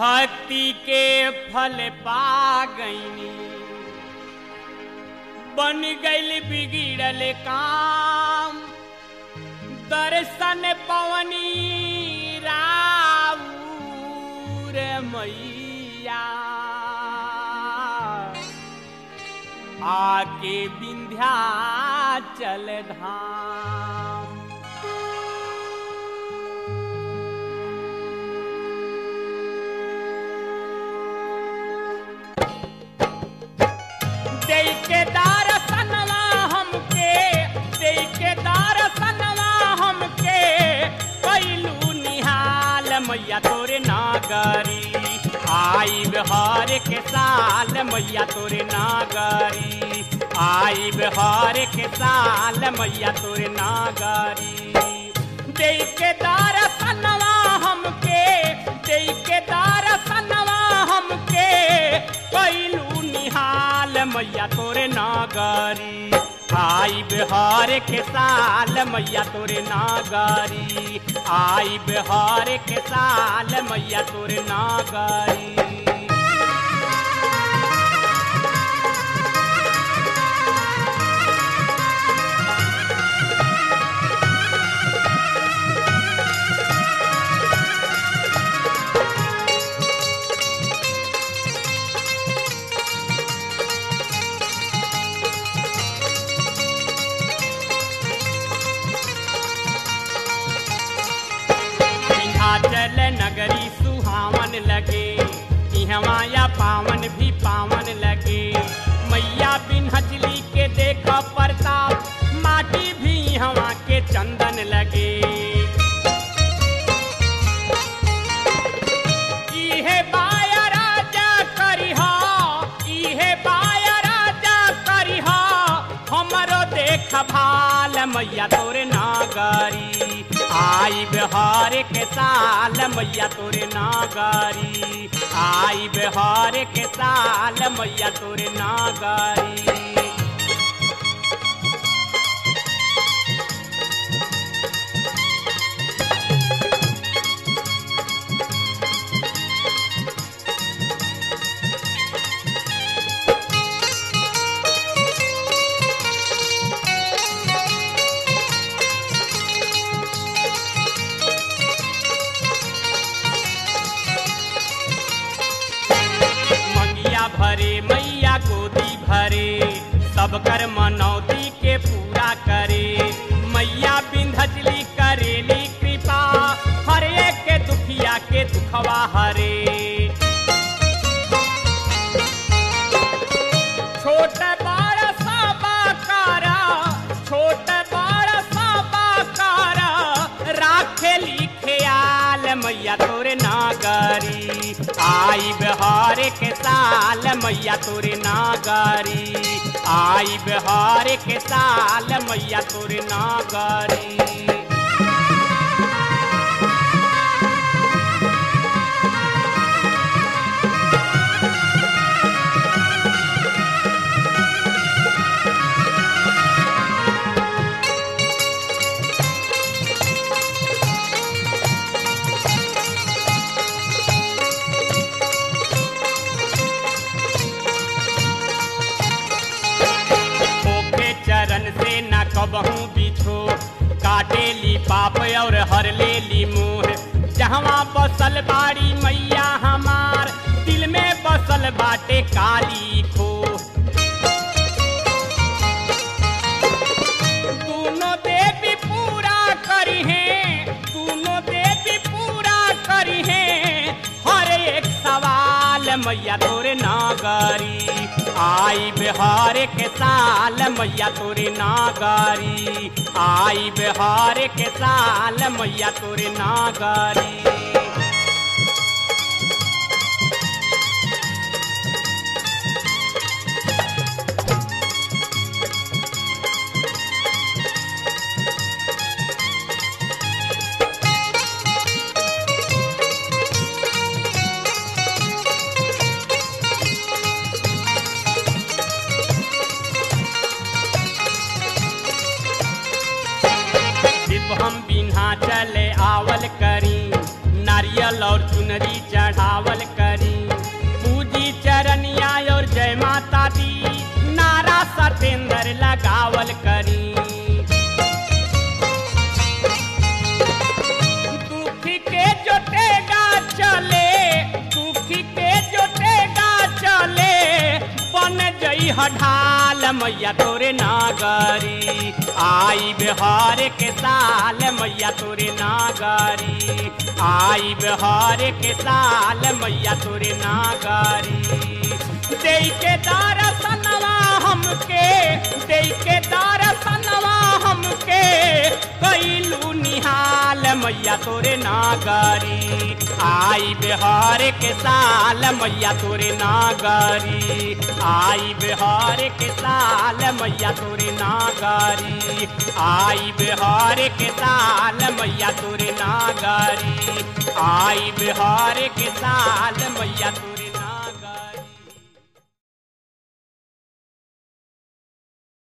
भक्ति के फल पा गईनी, बन गईल बिगड़ल काम, दर्शन पवनी राउर मैया, आके विंध्याचल धाम। देके दर्शनवा हमके, देके दर्शनवा हमके, कैलू निहाल मैया तोरे नागरी, आई बिहार के साल मैया तोरे नागरी, आई बिहार के साल मैया तोरे नागरी। देके दर्शनवा हमके, देके दर्शनवा हमके, कैलू निहाल मैया तोरे नागरी, आई बिहार के साल मैया तोरे नागरी, आई बिहार के साल मैया तोरे नागरी। चल नगरी सुहावन लगे, इहवाया पावन भी पावन लगे, मैया विंध्याचली के देख प्रताप, माटी भी इहवा के चंदन लगे। इहे बाया राजा करिहा, इहे बाया राजा करिहा, हमरो देख भाल मैया तोरे नागरी, आई बिहार के साल मैया तोरे नागरी, आई बिहार के साल मैया तोरे नागरी। भरे मैया गोदी भरे, सब कर मनौती के पूरा करे, मैया विंध्याचली करेली कृपा, हर एक के दुखिया के दुखवा हरे। छोट बड़ सब कारा, छोट बड़ सब कारा, राखेली ख्याल मैया तोरे नागरी, आई बिहार के साल मैया तोरे नागरी, आई बिहार के साल मैया तोरे नागरी। चरण से न कबहू बिछो, काटेली पाप और हर लेली मोह, जहवा बसल बाड़ी मैया हमार, दिल में बसल बाटे काली खो। दोनों देवी पूरा करी हैं, दोनों देवी पूरा करी हैं, हर एक सवाल मैया तोरे नागरी, आई बिहार के साल मैया तोरे नागरी, आई बिहार के साल मैया तोरे नागरी। आवल करी, नारियल और चुनरी चढ़ावल करी। ढाल मैया तोरे नागरी, आई बिहार के साल मैया तोरे नागरी, आई बिहार के साल मैया तोरे नागरी। देई के दरसनवा हमके, देई के दरसनवा हमके कैलू निहाल मैया तोरे नागरी, आई बिहार के साल मैया तोरे नागरी, आई बिहार के साल मैया तोरे नागरी, आई बिहार के साल मैया तोरे नागरी, आई बिहार के साल मैया तोरे